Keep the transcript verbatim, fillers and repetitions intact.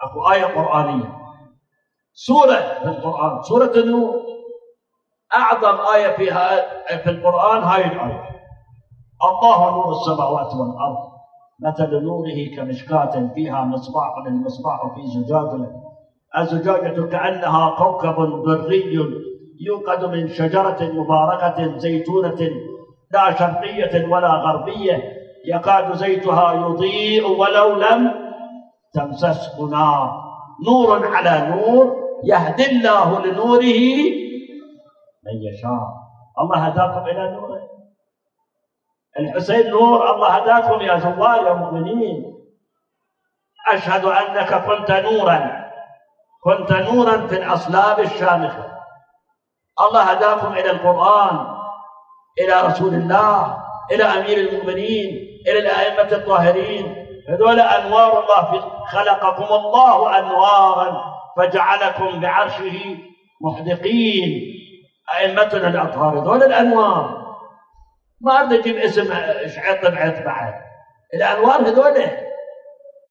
أكو آية قرآنية، سورة في القرآن، سورة النور، أعظم آية فيها في القرآن هاي الآية: الله نور السماوات والأرض مثل نوره كمشكاة فيها مصباح، المصباح في زجاجة، الزجاجة كأنها كوكب دري يوقد من شجرة مباركة زيتونة لا شرقية ولا غربية يكاد زيتها يضيء ولو لم تمسسه نار، نور على نور يهدي الله لنوره من يشاء. الله هداكم إلى نوره. الحسين نور، الله هداكم يا زوار يا مؤمنين. أشهد أنك كنت نورا، كنت نورا في الأصلاب الشامخة. الله هداكم إلى القرآن، إلى رسول الله، إلى أمير المؤمنين، إلى الأئمة الطاهرين. هذول أنوار الله، في خلقكم الله أنوارا فجعلكم بعرشه محدقين. أئمتنا الأطهار هذول الأنوار، ما أريد أجيب اسم شعيط بعد، الأنوار هذول